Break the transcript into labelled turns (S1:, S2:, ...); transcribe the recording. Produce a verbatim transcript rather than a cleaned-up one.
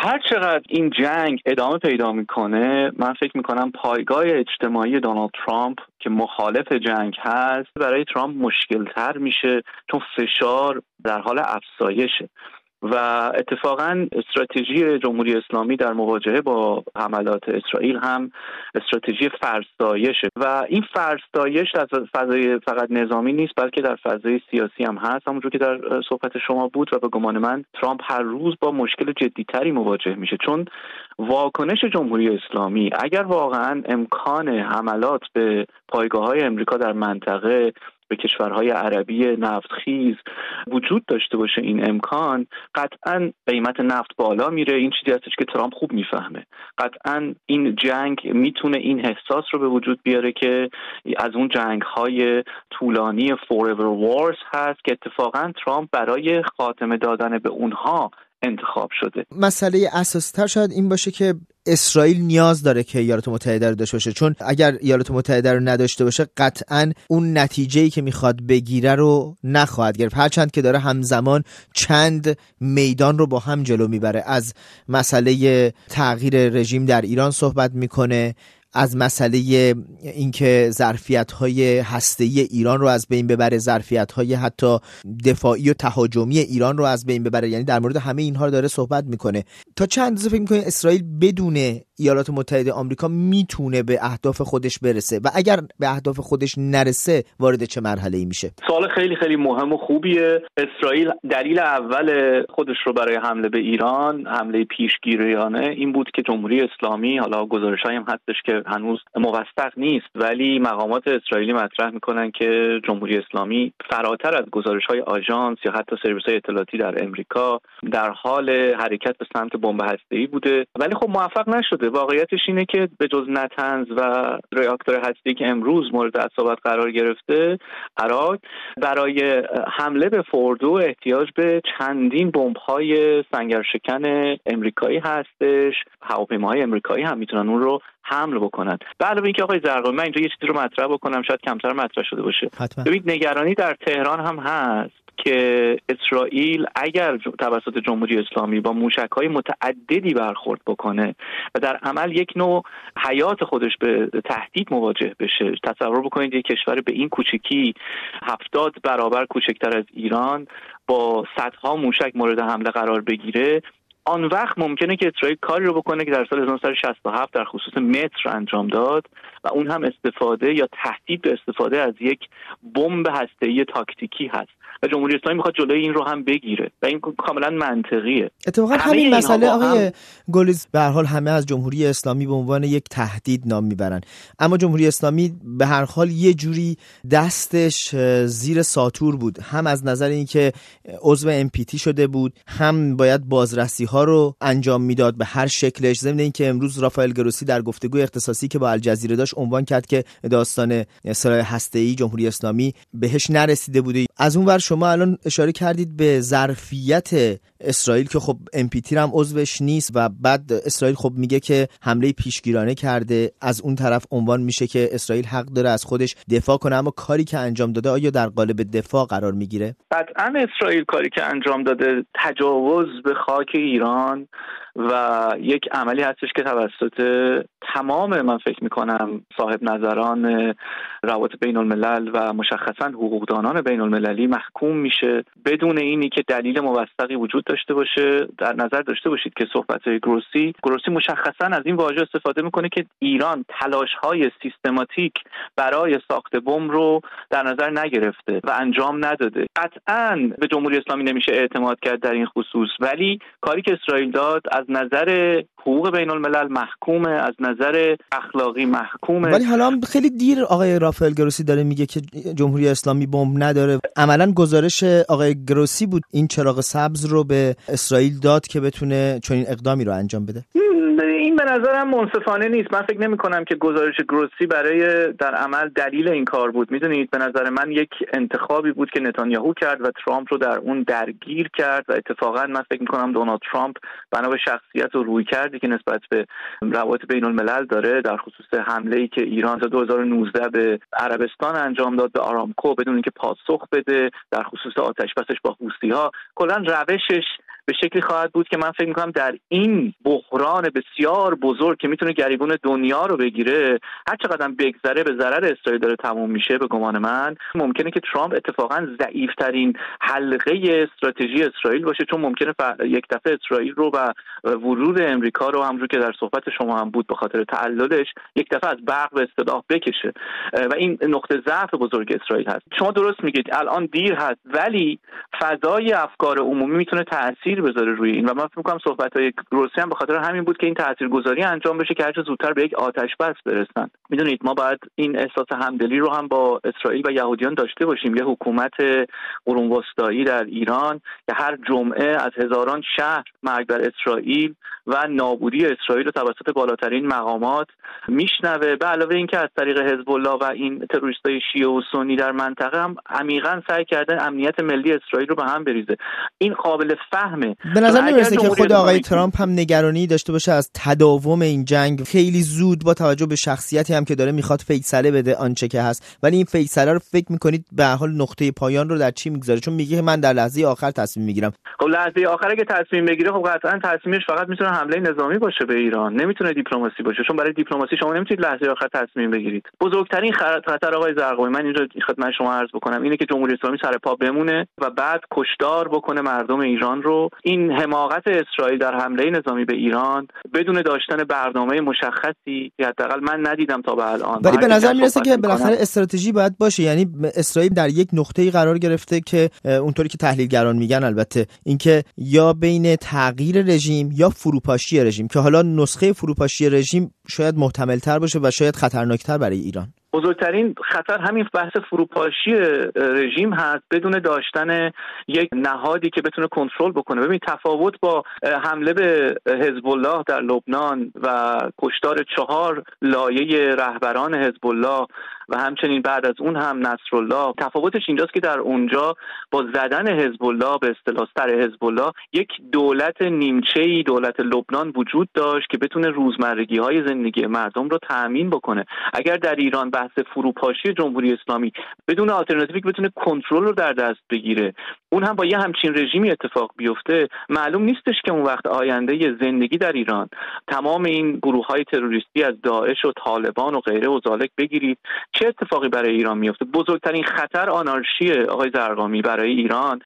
S1: هر چقدر این جنگ ادامه پیدا میکنه، من فکر میکنم پایگاه اجتماعی دونالد ترامپ که مخالف جنگ هست برای ترامپ مشکل‌تر میشه، چون فشار در حال افزایشه و اتفاقا استراتژی جمهوری اسلامی در مواجهه با حملات اسرائیل هم استراتژی فرسایشه و این فرسایش از فضای فقط نظامی نیست بلکه در فضای سیاسی هم هست، همونجور که در صحبت شما بود و به گمان من ترامپ هر روز با مشکل جدیتری مواجه میشه، چون واکنش جمهوری اسلامی اگر واقعا امکان حملات به پایگاه‌های امریکا در منطقه به کشورهای عربی نفتخیز وجود داشته باشه، این امکان قطعاً قیمت نفت بالا میره. این چیزی هستش که ترامپ خوب میفهمه. قطعاً این جنگ میتونه این احساس رو به وجود بیاره که از اون جنگ‌های طولانی forever wars هست که اتفاقاً ترامپ برای خاتمه دادن به اونها انتخاب شده.
S2: مسئله اساسی‌تر شاید این باشه که اسرائیل نیاز داره که ایالات متحده رو داشته باشه، چون اگر ایالات متحده رو نداشته باشه قطعاً اون نتیجه‌ای که میخواد بگیره رو نخواهد گرفت، هرچند که داره همزمان چند میدان رو با هم جلو میبره. از مسئله تغییر رژیم در ایران صحبت میکنه، از مسئله اینکه ظرفیت‌های هسته‌ای ایران رو از بین ببره، ظرفیت‌های حتی دفاعی و تهاجمی ایران رو از بین ببره، یعنی در مورد همه اینها داره صحبت میکنه. تا چند اندازه فکر می‌کنید اسرائیل بدون ایالات متحده آمریکا میتونه به اهداف خودش برسه و اگر به اهداف خودش نرسه وارد چه مرحله‌ای میشه؟
S1: سوال خیلی خیلی مهم و خوبیه. اسرائیل دلیل اول خودش رو برای حمله به ایران، حمله پیشگیریانه، این بود که جمهوری اسلامی، حالا گزارش‌هایی هم هستش که هنوز موثق نیست ولی مقامات اسرائیلی مطرح میکنن که جمهوری اسلامی فراتر از گزارش‌های آژانس یا حتی سرویس‌های اطلاعاتی در امریکا در حال حرکت به سمت بمب هسته‌ای بوده، ولی خب موفق نشده. واقعیتش اینه که به جز نتنز و راکتور هسته‌ای که امروز مورد اصابت قرار گرفته، عراق برای حمله به فوردو احتیاج به چندین بمب‌های سنگرشکن امریکایی هستش. هواپیماهای امریکایی هم میتونن اون رو حمل بکنن. به علاوه اینکه آقای زرقامی، من اینجا یه چیزی رو مطرح بکنم، شاید کمتر مطرح شده باشه. ببینید نگرانی در تهران هم هست که اسرائیل اگر توسط جمهوری اسلامی با موشک‌های متعددی برخورد بکنه و در عمل یک نوع حیات خودش به تهدید مواجه بشه، تصور بکنید یک کشور به این کوچیکی هفتاد برابر کوچکتر از ایران با صدها موشک مورد حمله قرار بگیره، آن وقت ممکنه که اسرائیل کاری رو بکنه که در سال هزار و نهصد و شصت و هفت در خصوص متر انجام داد و اون هم استفاده یا تهدید به استفاده از یک بمب هسته‌ای تاکتیکی هست و جمهوری اسلامی میخواد جلوی این رو هم بگیره و این کاملا منطقیه.
S2: اتفاقا همین مسئله آقای گلیز به هر حال همه از جمهوری اسلامی به عنوان یک تهدید نام میبرن، اما جمهوری اسلامی به هر حال یه جوری دستش زیر ساطور بود، هم از نظر اینکه عضو ام پی تی شده بود، هم باید بازرسی ها رو انجام میداد به هر شکلش. ضمن اینکه امروز رافائل گروسی در گفتگوی اختصاصی که با الجزیره داشت عنوان کرد که داستان سلاح هسته‌ای جمهوری اسلامی بهش نرسیده بوده. از اون ور شما الان اشاره کردید به ظرفیت اسرائیل که خب ام پی تی هم عضوش نیست و بعد اسرائیل خب میگه که حمله پیشگیرانه کرده، از اون طرف عنوان میشه که اسرائیل حق داره از خودش دفاع کنه، اما کاری که انجام داده آیا در قالب دفاع قرار میگیره؟
S1: قطعاً اسرائیل کاری که انجام داده تجاوز به خاک ایران و یک عملی هستش که توسط تمام من فکر میکنم صاحب نظران روابط بین الملل و مشخصاً حقوقدانان بین المللی محکوم میشه بدون اینی که دلیل موثقی وجود داشته باشه. در نظر داشته باشید که صحبت‌های گروسی گروسی مشخصاً از این واژه استفاده میکنه که ایران تلاش‌های سیستماتیک برای ساخت بمب رو در نظر نگرفته و انجام نداده. قطعاً به جمهوری اسلامی نمیشه اعتماد کرد در این خصوص، ولی کاری که اسرائیل داد از نظر حقوق بین الملل محکومه، از نظر اخلاقی محکومه.
S2: ولی حالا خیلی دیر آقای رافائل گروسی داره میگه که جمهوری اسلامی بمب نداره. عملاً گزارش آقای گروسی بود این چراغ سبز رو به اسرائیل داد که بتونه چنین اقدامی رو انجام بده.
S1: این به نظرم منصفانه نیست. من فکر نمی کنم که گزارش گروسی برای در عمل دلیل این کار بود. میدونید به نظر من یک انتخابی بود که نتانیاهو کرد و ترامپ رو در اون درگیر کرد و اتفاقا من فکر می کنم دونالد ترامپ بنا به شخصیت و رویکردی که نسبت به روابط بین الملل داره در خصوص حمله‌ای که ایران تا دو هزار و نوزده به عربستان انجام داد به آرامکو بدون اینکه پاسخ بده، در خصوص آتش بسش با حوثی‌ها، کلا روشش به شکلی خواهد بود که من فکر می‌کنم در این بحران بسیار بزرگ که میتونه گریبون دنیا رو بگیره، هر چقدر بگذره به ضرر اسرائیل داره تموم میشه. به گمان من ممکنه که ترامپ اتفاقا ضعیف‌ترین حلقه استراتژی اسرائیل باشه، چون ممکنه یک دفعه اسرائیل رو و ورود امریکا رو همونجور که در صحبت شما هم بود به خاطر تعللش یک دفعه از برق به اصطلاح بکشه و این نقطه ضعف بزرگ اسرائیل هست. شما درست میگید الان دیر هست، ولی فضای افکار عمومی میتونه تاثیر بذاره روی این و من فکر می‌کنم صحبت‌های روسی هم به خاطر همین بود که این تاثیرگذاری انجام بشه که هر چه زودتر به یک آتش بس برسن. میدونید ما باید این احساس همدلی رو هم با اسرائیل و یهودیان داشته باشیم. یه حکومت قرون وسطایی در ایران که هر جمعه از هزاران شهر مرگ بر اسرائیل و نابودی اسرائیل رو توسط بالاترین مقامات میشنوه، به علاوه اینکه از طریق حزب الله و این تروریستای شیعه و سنی در منطقه هم عمیقاً سعی کردن امنیت ملی اسرائیل رو به هم بریزه. این قابل فهمه.
S2: به نظر میرسه که خود آقای ترامپ هم نگرانی داشته باشه از تداوم این جنگ خیلی زود با توجه به شخصیتی هم که داره میخواد فیصله بده آنچه که هست، ولی این فیصله رو فکر میکنید به هر حال نقطه پایان رو در چی میگذاره؟ چون میگه من در لحظه آخر تصمیم میگیرم.
S1: خب لحظه آخر که تصمیم بگیره خب قطعاً تصمیمش فقط میتونه حمله نظامی باشه به ایران، نمیتونه دیپلماسی باشه، چون برای دیپلماسی شما نمیتونید لحظه آخر تصمیم بگیرید. بزرگترین خطر آقای زرقامی من اینجا خدمت شما عرض بکنم اینه که جمهوری اسلامی سر پا بمونه و بعد کشتار بکنه مردم ایران رو. این حماقت اسرائیل در حمله نظامی به ایران بدون داشتن برنامه مشخصی که حداقل من ندیدم تا به الان.
S2: ولی به نظر میرسه که بالاخره استراتژی باید باشه، یعنی اسرائیل در یک نقطه‌ای قرار گرفته که اونطوری که تحلیلگران میگن البته اینکه یا بین تغییر رژیم یا فروپاشی رژیم، که حالا نسخه فروپاشی رژیم شاید محتمل‌تر باشه و شاید خطرناکتر برای ایران.
S1: بزرگترین خطر همین بحث فروپاشی رژیم هست بدون داشتن یک نهادی که بتونه کنترل بکنه. ببین تفاوت با حمله به حزب الله در لبنان و کشتار چهار لایه رهبران حزب الله و همچنین بعد از اون هم نصرالله، تفاوتش اینجاست که در اونجا با زدن حزب الله به اصطلاح سر حزب الله یک دولت نیمچه‌ای دولت لبنان وجود داشت که بتونه روزمرگی‌های زندگی مردم رو تأمین بکنه. اگر در ایران بحث فروپاشی جمهوری اسلامی بدون آلترناتیوی که بتونه کنترل رو در دست بگیره، اون هم با یه همچین رژیمی اتفاق بیفته، معلوم نیستش که اون وقت آینده زندگی در ایران، تمام این گروه‌های تروریستی از داعش و طالبان و غیره و ذالک بگیرید، چه اتفاقی برای ایران میفته. بزرگترین خطر آنارشی آقای زرقامی برای ایران